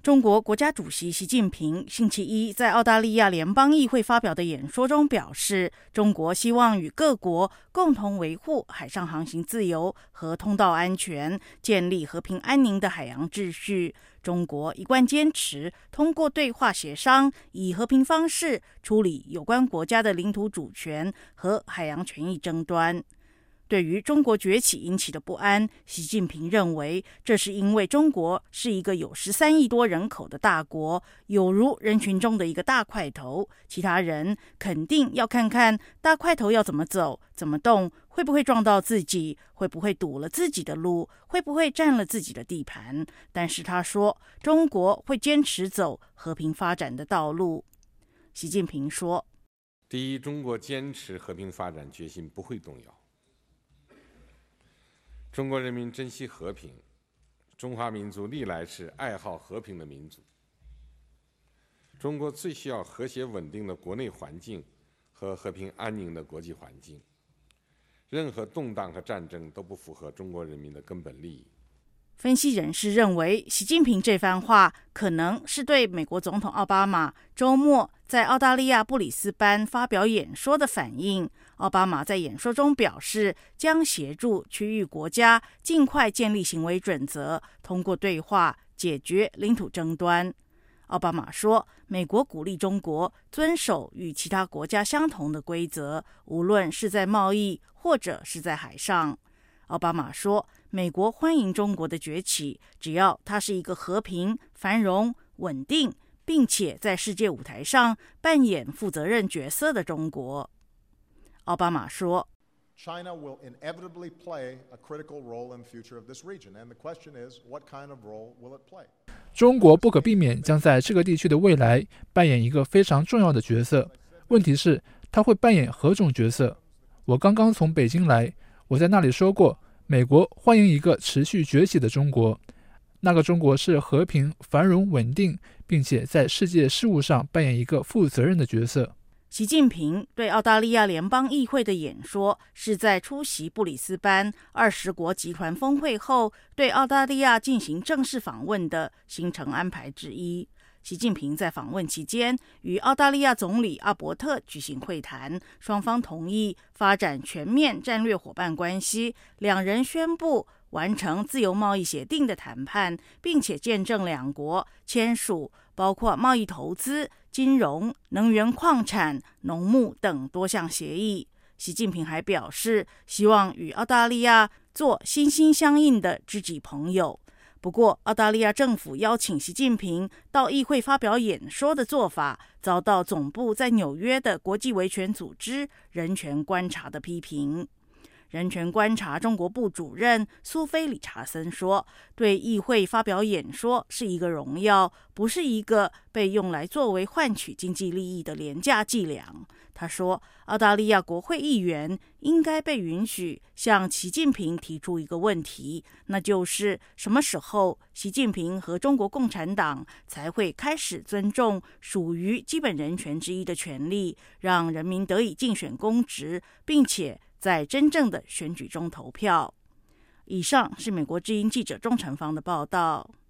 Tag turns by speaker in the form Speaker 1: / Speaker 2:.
Speaker 1: 中国国家主席习近平星期一在澳大利亚联邦议会发表的演说中表示，中国希望与各国共同维护海上航行自由和通道安全，建立和平安宁的海洋秩序。中国一贯坚持通过对话协商，以和平方式处理有关国家的领土主权和海洋权益争端。对于中国崛起引起的不安，习近平认为这是因为中国是一个有13亿多人口的大国，有如人群中的一个大块头，其他人肯定要看看大块头要怎么走、怎么动，会不会撞到自己，会不会堵了自己的路，会不会占了自己的地盘。但是他说，中国会坚持走和平发展的道路。习近平说，
Speaker 2: 第一，中国坚持和平发展决心不会动摇。中国人民珍惜和平，中华民族历来是爱好和平的民族。中国最需要和谐稳定的国内环境和和平安宁的国际环境。任何动荡和战争都不符合中国人民的根本利益。
Speaker 1: 分析人士认为，习近平这番话可能是对美国总统奥巴马周末在澳大利亚布里斯班发表演说的反应。奥巴马在演说中表示，将协助区域国家尽快建立行为准则，通过对话解决领土争端。奥巴马说，美国鼓励中国遵守与其他国家相同的规则，无论是在贸易或者是在海上。奥巴马说，美国欢迎中国的崛起，只要它是一个和平、繁荣、稳定，并且在世界舞台上扮演负责任角色的中国。奥巴马说，
Speaker 3: China will inevitably play a critical role in the future of this region, and the question is, what kind of role will it play?
Speaker 4: 中国不可避免将在这个地区的未来扮演一个非常重要的角色，问题是它会扮演何种角色？我刚刚从北京来，我在那里说过，美国欢迎一个持续崛起的中国，那个中国是和平、繁荣、稳定，并且在世界事务上扮演一个负责任的角色。
Speaker 1: 习近平对澳大利亚联邦议会的演说是在出席布里斯班20国集团峰会后对澳大利亚进行正式访问的行程安排之一。习近平在访问期间与澳大利亚总理阿伯特举行会谈，双方同意发展全面战略伙伴关系，两人宣布完成自由贸易协定的谈判，并且见证两国签署包括贸易、投资、金融、能源、矿产、农牧等多项协议。习近平还表示，希望与澳大利亚做心心相印的知己朋友。不过，澳大利亚政府邀请习近平到议会发表演说的做法，遭到总部在纽约的国际维权组织人权观察的批评。人权观察中国部主任苏菲·理查森说，对议会发表演说是一个荣耀，不是一个被用来作为换取经济利益的廉价伎俩。他说，澳大利亚国会议员应该被允许向习近平提出一个问题，那就是什么时候习近平和中国共产党才会开始尊重属于基本人权之一的权利，让人民得以竞选公职，并且在真正的选举中投票。以上是美国之音记者钟成芳的报道。